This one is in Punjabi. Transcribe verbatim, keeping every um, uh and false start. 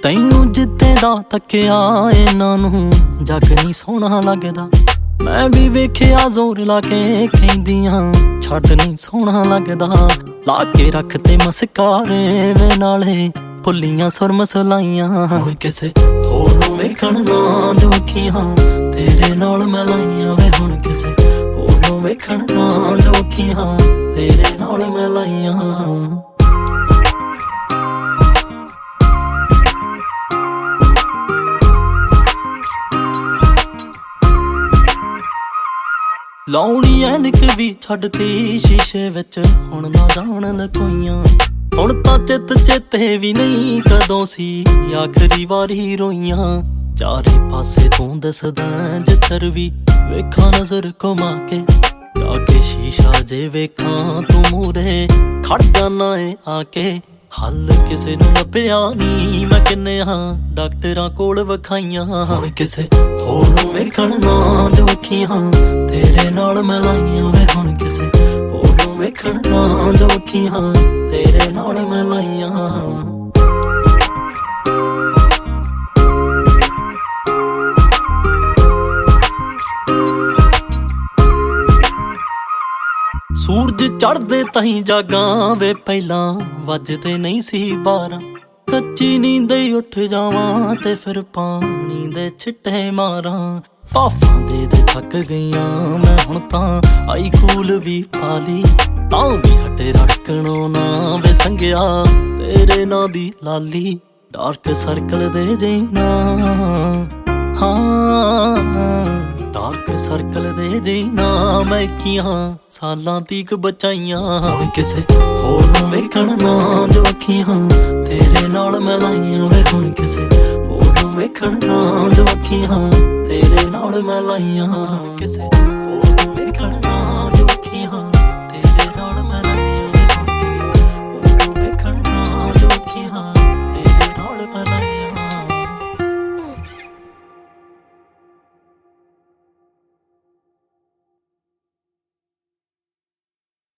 ਤੈਨੂੰ ਜਿੱਤੇ ਦਾ ਤੱਕਿਆ ਇਹਨਾਂ ਨੂੰ ਜੱਗ ਨਹੀਂ ਸੋਹਣਾ ਲੱਗਦਾ। ਮੈਂ ਵੀ ਵੇਖਿਆ ਜ਼ੋਰ ਲਾ ਕੇ ਕਹਿੰਦੀਆਂ ਛੱਡ ਨਹੀਂ ਸੋਹਣਾ ਲੱਗਦਾ। ਲਾ ਕੇ ਰੱਖ ਤੇ ਮਸਕਾਰੇ ਵੇ ਨਾਲੇ ਭੁੱਲੀਆਂ ਸੁਰਮਸ ਲਾਈਆਂ। ਹੁਣ ਕਿਸੇ ਹੋਰ ਨੂੰ ਵੇਖਣ ਨਾ ਜੋ ਅੱਖੀਆਂ ਤੇਰੇ ਨਾਲ ਮੈਂ ਲਾਈਆਂ ਵੇ। ਹੁਣ ਕਿਸੇ ਹੋਰ ਨੂੰ ਵੇਖਣ ਨਾ ਜੋ ਅੱਖੀਆਂ ਤੇਰੇ ਨਾਲ ਮੈਂ ਲਾਈਆਂ। ਲਾਉਣੀ ਐਨਕ ਵੀ ਛੱਡਤੀ ਸ਼ੀਸ਼ੇ ਵਿੱਚ ਹੁਣ ਨਾ ਜਾਣ ਲਕੋਈਆਂ। ਹੁਣ ਤਾਂ ਚਿੱਤ ਚੇਤੇ ਵੀ ਨਹੀਂ ਕਦੋਂ ਸੀ ਆਖਰੀ ਵਾਰੀ ਰੋਈਆਂ। ਚਾਰੇ ਪਾਸੇ ਤੂੰ ਦੱਸਦਾ ਜਿੱਧਰ ਵੀ ਵੇਖਾਂ ਨਜ਼ਰ ਘੁਮਾ ਕੇ। ਜਾ ਕੇ ਸ਼ੀਸ਼ਾ ਜੇ ਵੇਖਾਂ ਤੂੰ ਮੂਹਰੇ ਖੜ ਜਾਨਾ ਏ ਆ ਕੇ। ਹੱਲ ਕਿਸੇ ਨੂੰ ਲੱਭਿਆ ਨੀ ਮੈਂ ਕਿੰਨੇ ਹਾਂ ਡਾਕਟਰਾਂ ਕੋਲ ਵਿਖਾਈਆਂ। ਹੁਣ ਕਿਸੇ ਹੋਰ ਨੂੰ ਵੇਖਣ ਨਾ ਜੋ ਅੱਖੀਆਂ ਤੇਰੇ ਨਾਲ ਮੈਂ ਲਾਈਆਂ ਵੇ। ਹੁਣ ਕਿਸੇ ਹੋਰ ਨੂੰ ਵੇਖਣ ਨਾ ਜੋ ਅੱਖੀਆਂ ਤੇਰੇ ਨਾਲ ਮੈਂ ਲਾਈਆਂ। ਸੂਰਜ ਚੜ੍ਹਦੇ ਤਾਈਂ ਜਾਗਾਂ ਵੇ ਪਹਿਲਾਂ ਵੱਜਦੇ ਨਹੀਂ ਸੀ ਬਾਰਾਂ। ਕੱਚੀ ਨੀਂਦ ਈ ਉੱਠ ਜਾਵਾਂ ਤੇ ਫਿਰ ਪਾਣੀ ਦੇ ਛਿੱਟੇ ਮਾਰਾਂ। ਭਾਫਾਂ ਦੇ ਦੇ ਥੱਕ ਗਈਆਂ ਮੈਂ ਹੁਣ ਤਾਂ ਆਈ ਕੂਲ ਵੀ ਪਾ ਲਈ। ਤਾਂ ਵੀ ਹਟੇ ਰੜਕਣੋਂ ਨਾ ਵੇ ਸੰਗਿਆ ਤੇਰੇ ਨਾਂ ਦੀ ਲਾਲੀ। ਡਾਰਕ ਸਰਕਲ ਦੇ ਜੀਨਾ ਹਾਂ ਡਾਰਕ ਸਰਕਲ ਦੇ ਜੀਨਾ ਮੈਂ ਇੱਕੀਆਂ ਸਾਲਾਂ ਤੀਕ ਬਚਾਈਆਂ। ਹੁਣ ਕਿਸੇ ਹੋਰ ਨੂੰ ਵੇਖਣ ਨਾ ਜੋ ਅੱਖੀਆਂ ਤੇਰੇ ਨਾਲ ਮੈਂ ਲਾਈਆਂ ਵੇ। ਹੁਣ ਕਿਸੇ ਹੋਰ ਨੂੰ ਵੇਖਣ ਨਾ ਜੋ ਅੱਖੀਆਂ ਤੇਰੇ ਨਾਲ ਮੈਂ ਲਾਈਆਂ। ਹੁਣ ਕਿਸੇ ਹੋਰ ਨੂੰ ਵੇਖਣ ਨਾ ਜੋ ਅੱਖੀਆਂ ਤੇਰੇ ਨਾਲ ਮੈਂ ਲਾਈਆਂ ਵੇ। ਹੁਣ ਕਿਸੇ ਹੋਰ ਨੂੰ ਵੇਖਣ ਨਾ ਜੋ ਅੱਖੀਆਂ ਤੇਰੇ ਨਾਲ ਮੈਂ ਲਾਈਆਂ।